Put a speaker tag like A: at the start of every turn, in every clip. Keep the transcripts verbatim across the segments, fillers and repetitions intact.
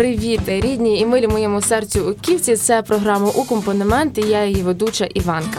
A: Привіт, рідні і милі моєму серцю уківці. Це програма «Укомпонемент» і я її ведуча Іванка.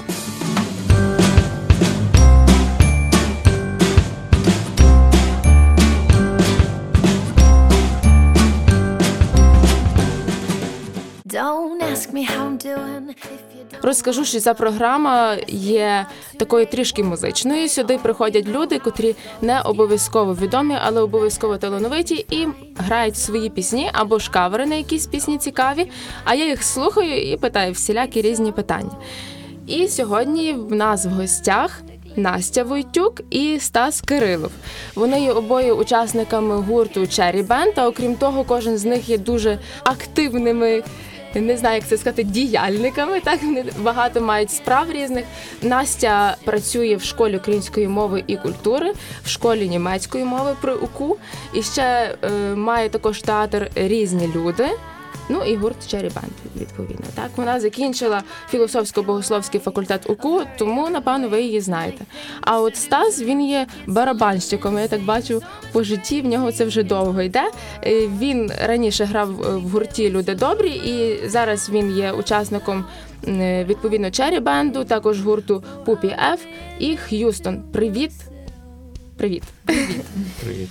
A: Розкажу, що ця програма є такою трішки музичною. Сюди приходять люди, котрі не обов'язково відомі, але обов'язково талановиті і грають свої пісні або ж кавери на якісь пісні цікаві, а я їх слухаю і питаю всілякі різні питання. І сьогодні в нас в гостях Настя Войтюк і Стас Кирилов. Вони є обоє учасниками гурту Cherry Band, а окрім того, кожен з них є дуже активними, не знаю, як це сказати, діяльниками, так, вони багато мають справ різних. Настя працює в школі української мови і культури, в школі німецької мови при УКУ, і ще е, має також театр «Різні люди», ну і гурт Cherry Band, відповідно. Так, вона закінчила філософсько-богословський факультет УКУ, тому, напевно, ви її знаєте. А от Стас, він є барабанщиком, я так бачу по житті, в нього це вже довго йде. Він раніше грав в гурті «Люди добрі», і зараз він є учасником, відповідно, Cherry Band, також гурту Puppy F і Х'юстон. Привіт! Привіт.
B: Привіт. Привіт.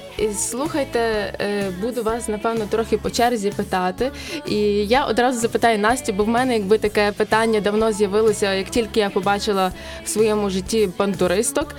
A: Слухайте, буду вас, напевно, трохи по черзі питати. І я одразу запитаю Настю, бо в мене якби таке питання давно з'явилося, як тільки я побачила в своєму житті бандуристок.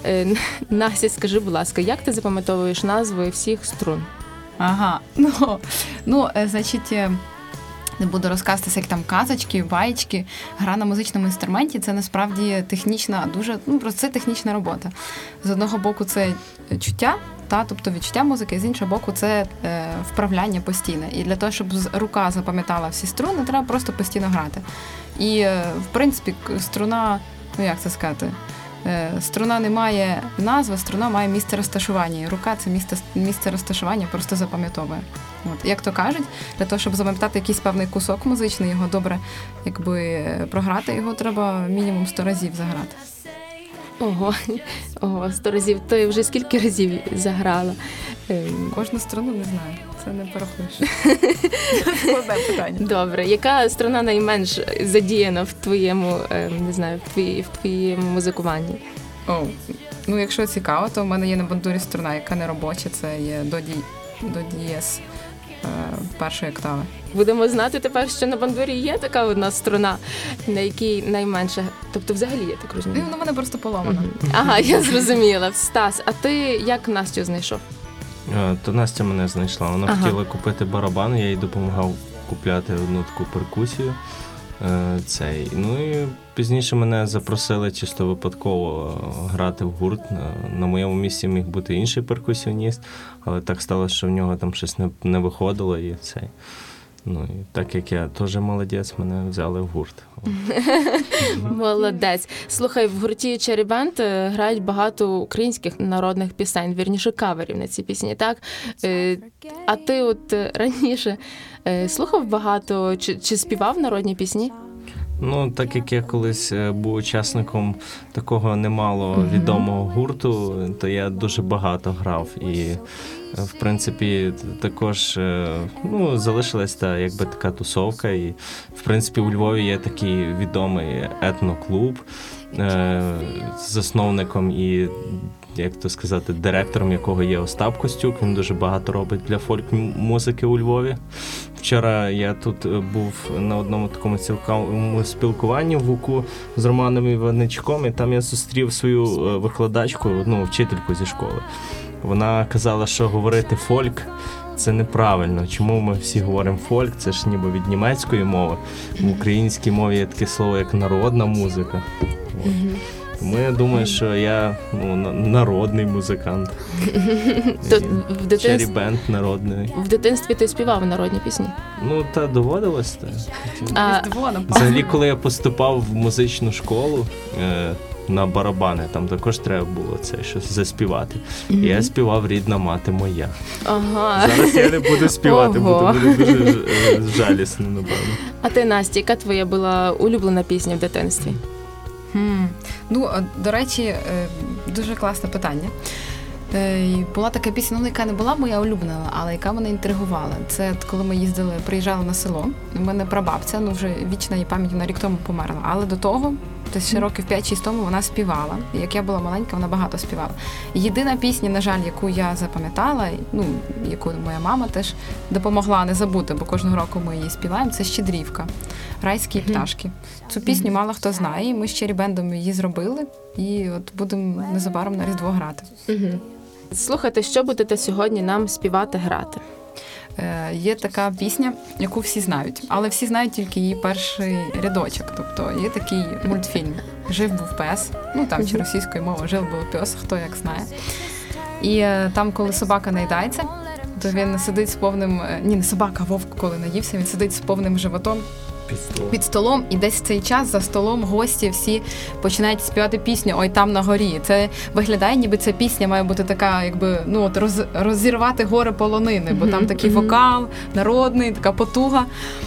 A: Настя, скажи, будь ласка, як ти запам'ятовуєш назви всіх струн?
C: Ага, ну, ну значить... Не буду розказуватися, як там казочки, баєчки. Гра на музичному інструменті – це насправді технічна, дуже, ну, просто це технічна робота. З одного боку це чуття, та, тобто відчуття музики, з іншого боку це е, вправляння постійне. І для того, щоб рука запам'ятала всі струни, треба просто постійно грати. І, е, в принципі, струна, ну як це сказати, е, струна не має назви, струна має місце розташування. І рука – це місце, місце розташування, просто запам'ятовує. От, як то кажуть, для того, щоб запам'ятати якийсь певний кусок музичний, його добре, якби, програти, його треба мінімум сто разів заграти.
A: Ого, ого, сто разів. Ти вже скільки разів заграла?
C: Кожну струну не знаю, це не порахуєш. Складне питання.
A: Добре, яка струна найменш задіяна в твоєму, не знаю, в твої, в твоєму музикуванні?
C: О, ну якщо цікаво, то в мене є на бандурі струна, яка не робоча, це є до ді... до дієс е, першої октави.
A: Будемо знати тепер, що на бандурі є така одна струна, на якій найменше, тобто взагалі, я так розумію.
C: Ну, вона просто поломана.
A: Ага, я зрозуміла. Стас, а ти як Настю знайшов?
B: А, то Настя мене знайшла. Вона
A: ага.
B: хотіла купити барабан, я їй допомагав купляти одну таку перкусію. Цей. Ну і пізніше мене запросили чисто випадково грати в гурт. На, на моєму місці міг бути інший перкусіоніст, але так сталося, що в нього там щось не, не виходило. І цей. Ну, і так як я теж молодець, мене взяли в гурт.
A: Молодець. Слухай, в гурті Cherry Band грають багато українських народних пісень, вірніше каверів на ці пісні, так? А ти от раніше слухав багато, чи, чи співав народні пісні?
B: Ну, так як я колись був учасником такого немало відомого гурту, то я дуже багато грав. І, в принципі, також, ну, залишилась та, якби, така тусовка. І, в принципі, у Львові є такий відомий етноклуб з засновником і, як то сказати, директором якого є Остап Костюк. Він дуже багато робить для фольк-музики у Львові. Вчора я тут був на одному такому цілковому спілкуванні в УКУ з Романом Іваничком, і там я зустрів свою викладачку, ну, вчительку зі школи. Вона казала, що говорити фольк – це неправильно. Чому ми всі говоримо фольк? Це ж ніби від німецької мови. В українській мові є таке слово, як народна музика. От. Тому я думаю, що я, ну, народний музикант.
A: В дитинстві...
B: Cherry Band народний.
A: В дитинстві ти співав народні пісні?
B: Ну, та доводилось. Та.
A: А...
B: Взагалі, коли я поступав в музичну школу е, на барабани, там також треба було це щось заспівати. Mm-hmm. І я співав «Рідна мати моя».
A: Ага.
B: Зараз я не буду співати, бо це буде дуже жалісно, напевно.
A: А ти, Настя, яка твоя була улюблена пісня в дитинстві?
C: Hmm. Ну, до речі, дуже класне питання. Е, і була така пісня, ну, яка не була моя улюблена, але яка мене інтригувала. Це коли ми їздили, приїжджали на село. У мене прабабця, ну вже вічна її пам'ять, вона рік тому померла. Але до того, десь ще років п'ять-шість тому, вона співала. І як я була маленька, вона багато співала. Єдина пісня, на жаль, яку я запам'ятала, ну, яку моя мама теж допомогла не забути, бо кожного року ми її співаємо, це «Щедрівка», «Райські пташки». Цю пісню мало хто знає, і ми з Черрі-бендом її зробили, і от будемо незабаром на Різдво грати.
A: Угу. Слухайте, що будете сьогодні нам співати, грати?
C: Е, є така пісня, яку всі знають, але всі знають тільки її перший рядочок. Тобто є такий мультфільм «Жив-був пес», ну там чи російською мовою «Жив-був пес», хто як знає. І е, там, коли собака наїдається, то він сидить з повним, ні, не собака, а вовк, коли наївся, він сидить з повним животом
B: Під столом.
C: під столом, і десь в цей час за столом гості всі починають співати пісню «Ой, там на горі». Це виглядає, ніби ця пісня має бути така, якби, ну, от роз, розірвати гори полонини, бо там такий вокал народний, така потуга.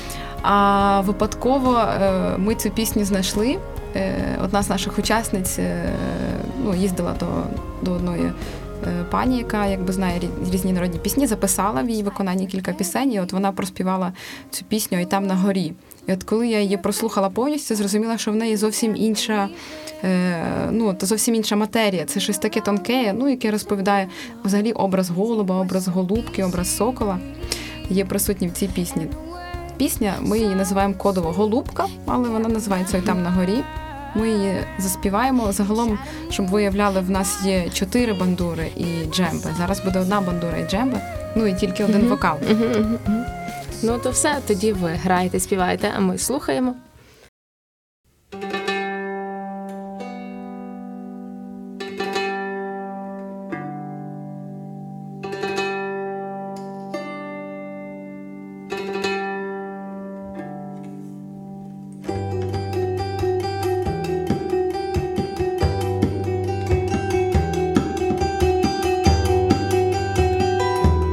C: А випадково е, ми цю пісню знайшли. Е, одна з наших учасниць е, ну, їздила до, до одної пані, яка якби знає різні народні пісні, записала в її виконанні кілька пісень, і от вона проспівала цю пісню «І там на горі». І от коли я її прослухала повністю, зрозуміла, що в неї зовсім інша, е, ну, то зовсім інша матерія. Це щось таке тонке, ну, яке розповідає взагалі образ голуба, образ голубки, образ сокола є присутній в цій пісні. Пісня, ми її називаємо кодово «Голубка», але вона називається «І там на горі». Ми її заспіваємо. Загалом, щоб ви уявляли, в нас є чотири бандури і джембе. Зараз буде одна бандура і джембе, ну і тільки один вокал.
A: Ну то все, тоді ви граєте, співаєте, а ми слухаємо.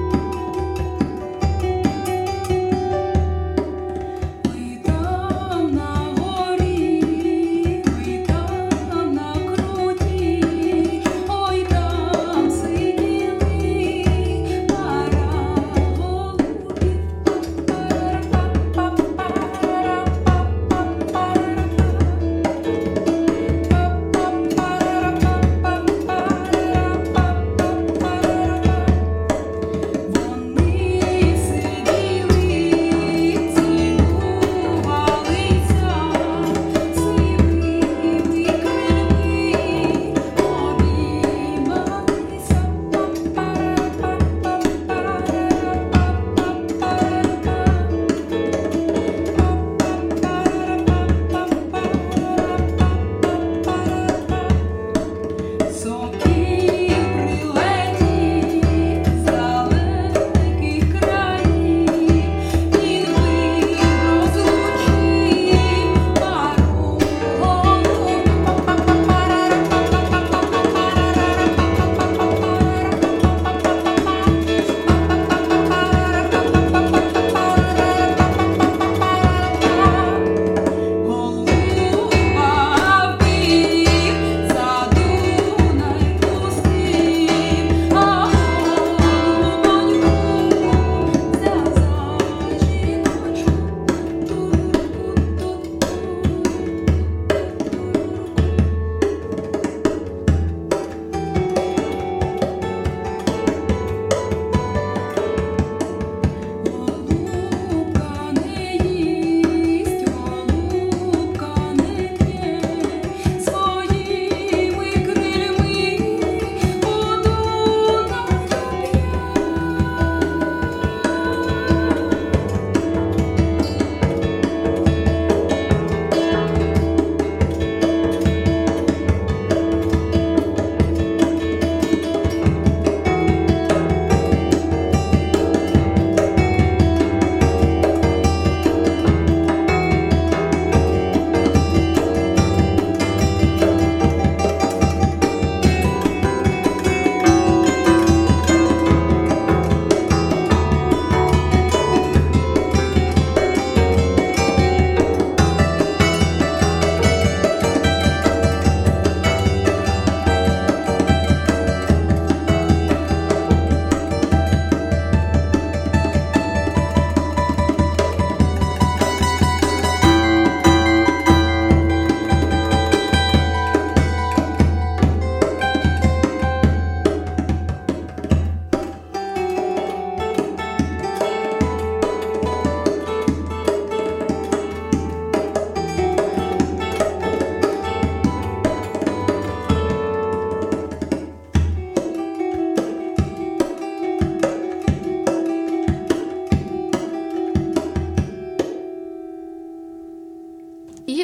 D: Там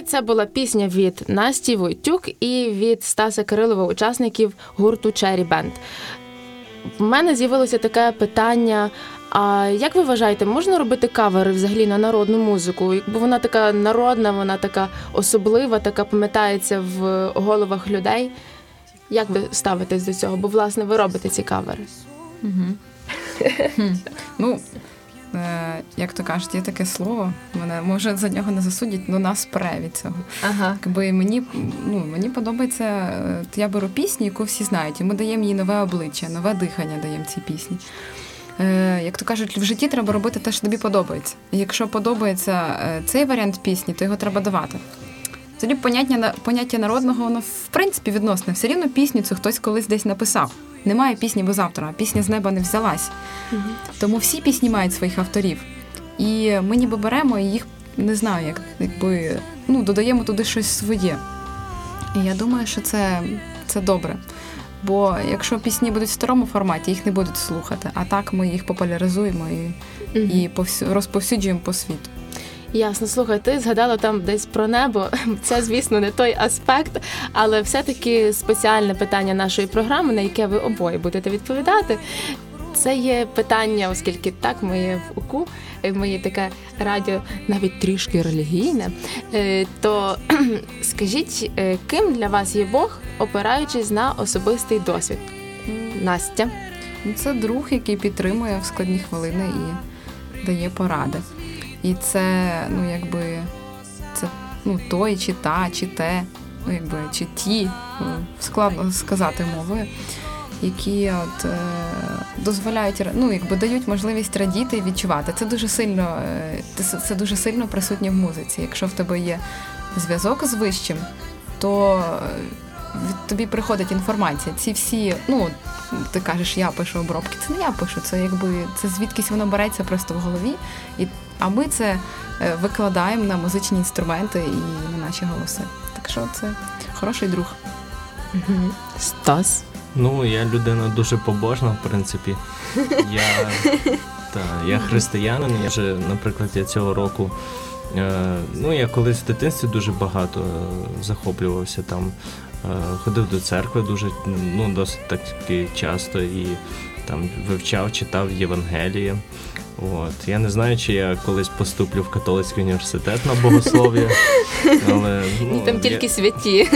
A: це була пісня від Насті Войтюк і від Стаса Кирилова, учасників гурту Cherry Band. В мене з'явилося таке питання, а як ви вважаєте, можна робити кавери взагалі на народну музику? Бо вона така народна, вона така особлива, така пам'ятається в головах людей. Як ви ставитесь до цього? Бо, власне, ви робите ці кавери.
C: Угу. Ну, е, як то кажуть, є таке слово, мене, може, за нього не засудять, але нас пре від цього.
A: Ага.
C: Якби мені, ну, мені подобається, е, я беру пісню, яку всі знають, і ми даємо їй нове обличчя, нове дихання даємо цій пісні. Е, як то кажуть, в житті треба робити те, що тобі подобається. І якщо подобається е, цей варіант пісні, то його треба давати. Тоді поняття, поняття народного, воно в принципі відносне. Все рівно пісню цю хтось колись десь написав. Немає пісні без автора, пісня з неба не взялась. Угу. Тому всі пісні мають своїх авторів. І ми ніби беремо і їх, не знаю, як, якби, ну, додаємо туди щось своє. І я думаю, що це, це добре. Бо якщо пісні будуть в старому форматі, їх не будуть слухати. А так ми їх популяризуємо і, угу. і повсю, розповсюджуємо по світу.
A: Ясно. Слухай, ти згадала там десь про небо. Це, звісно, не той аспект, але все-таки спеціальне питання нашої програми, на яке ви обоє будете відповідати, це є питання, оскільки так, ми є в УКУ, ми є таке радіо навіть трішки релігійне, то скажіть, ким для вас є Бог, опираючись на особистий досвід? Настя?
C: Це друг, який підтримує в складні хвилини і дає поради. І це, ну, якби, це, ну, той, чи та, чи те, ну, якби, чи ті, складно сказати мовою, які от, е, дозволяють, ну, якби, дають можливість радіти і відчувати. Це дуже сильно, це, це дуже сильно присутнє в музиці. Якщо в тебе є зв'язок з вищим, то від тобі приходить інформація. Ці всі, ну, ти кажеш, я пишу обробки. Це не я пишу, це, якби, це звідкись воно береться просто в голові. І А ми це викладаємо на музичні інструменти і на наші голоси. Так що це хороший друг.
A: Стас?
B: Ну, я людина дуже побожна, в принципі. Я, та, я християнин, я вже, наприклад, я цього року, е, ну, я колись в дитинстві дуже багато е, захоплювався там, е, ходив до церкви дуже, ну, досить таки часто і там вивчав, читав Євангеліє. От. Я не знаю, чи я колись поступлю в католицький університет на богослов'я, але... Ну,
A: там тільки я... святі.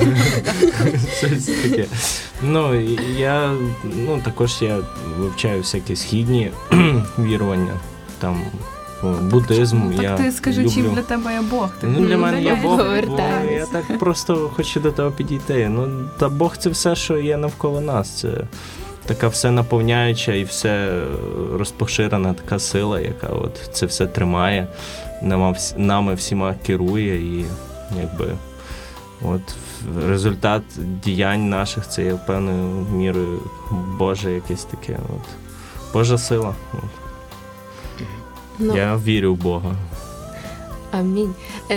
B: Щось таке. Ну, я, ну, також я вивчаю всякі східні вірування, там, буддизм.
C: Ну, так
B: я
C: ти скажи,
B: люблю...
C: чим для тебе є Бог? Ти
B: ну, для мене є Бог,
A: бо
B: я так просто хочу до того підійти. Ну, та Бог — це все, що є навколо нас, це... Така все наповняюча і все розпоширена така сила, яка от це все тримає, нами, нами всіма керує, і якби от результат діянь наших — це є певною мірою Боже якесь таке, от Божа сила. От. Ну, я вірю в Бога.
A: Амінь.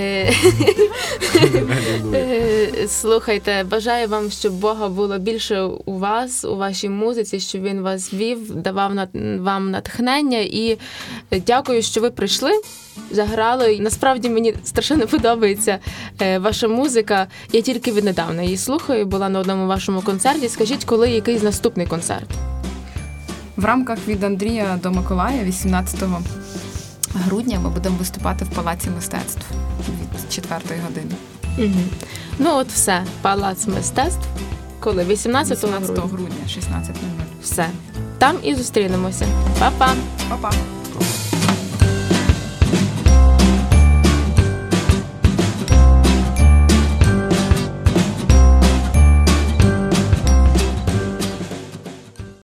A: Слухайте, бажаю вам, щоб Бога було більше у вас, у вашій музиці, щоб Він вас вів, давав вам натхнення. І дякую, що ви прийшли, заграли. Насправді мені страшенно подобається ваша музика. Я тільки віднедавна її слухаю, була на одному вашому концерті. Скажіть, коли якийсь наступний концерт?
C: В рамках від Андрія до Миколая вісімнадцятого грудня ми будемо виступати в Палаці мистецтв від четвертої години.
A: Угу. Ну от все, Палац мистецтв. Коли? вісімнадцятого
C: грудня, шістнадцять нуль нуль.
A: Все. Там і зустрінемося. Па-па!
C: Па-па!